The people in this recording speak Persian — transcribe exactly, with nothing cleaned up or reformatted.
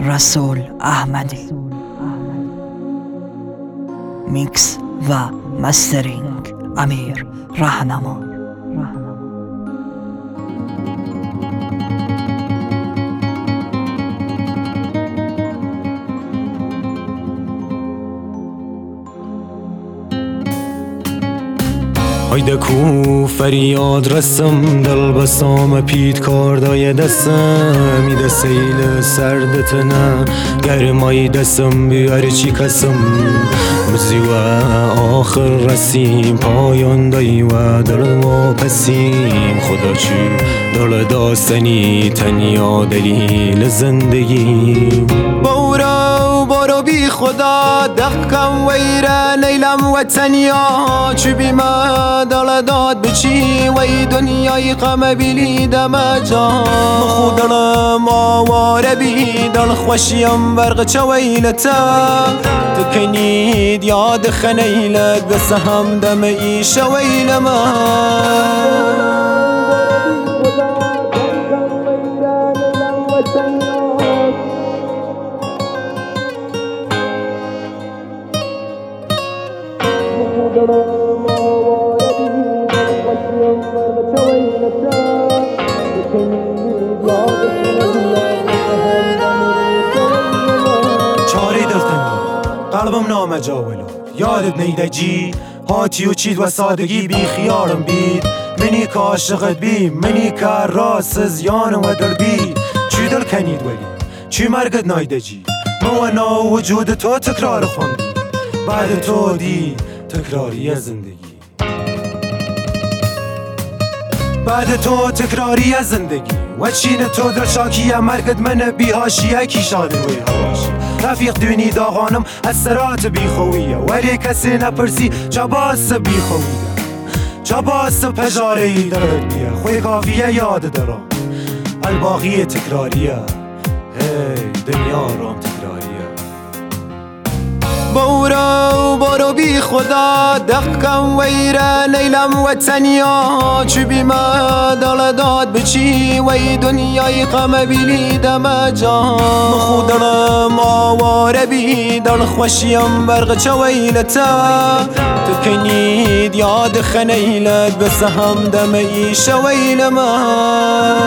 رسول احمدی. میکس و مسترینگ امیر رهنما. هایده کو فریاد رسم دل بسام پید کاردای دستم میده سیل سردتنه گرمای دستم بیاری چی کسم روزی و آخر رسیم پایان دایی و دل ما پسیم خدا چی دل داستنی تنیا دلیل زندگی بورا بارو بی خدا دقم ویره لیلم و تنیا چی بی ما دل داد بچی وی دنیای غم بیلیدم جا خود دلم آواره بی دل خوشیم برق چویلتا تکنید یاد خنیلت بس هم دم ایش ویل من چاری دلتنی قلبم نامجاولو یادت نیده جی هاتی و چید و سادگی بی خیارم بید منی که عاشقت بی منی که راست زیانم و دل بید چی دل کنید ولی چی مرگت نایده جی موانا وجود تو تکرار خوندی بعد تو دی تکراری زندگی بعد تو تکراری زندگی و چین تو در شاکی مرگت من بی هاشیه کی شاده وی هواشی رفیق دونی داغانم از سرات بی خویه ولی کسی نپرسی چه باس بی خویه چه باس پجاره ای درد بیه خوی کافیه یاد درام الباقی تکراریه هی دنیا رام تکراریه بورا بارو بی خدا دقم ویره لیلم و تنیا چی بی ما دل داد بچی وی دنیای غم بیلیدم جا خود دلم آواره بی دل خوشیم برق چویلتا تکنید یاد خنیلت بس هم دم ایش ویل من